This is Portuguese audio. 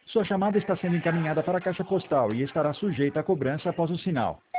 Sua chamada está sendo encaminhada para a caixa postal e estará sujeita a cobrança após o sinal.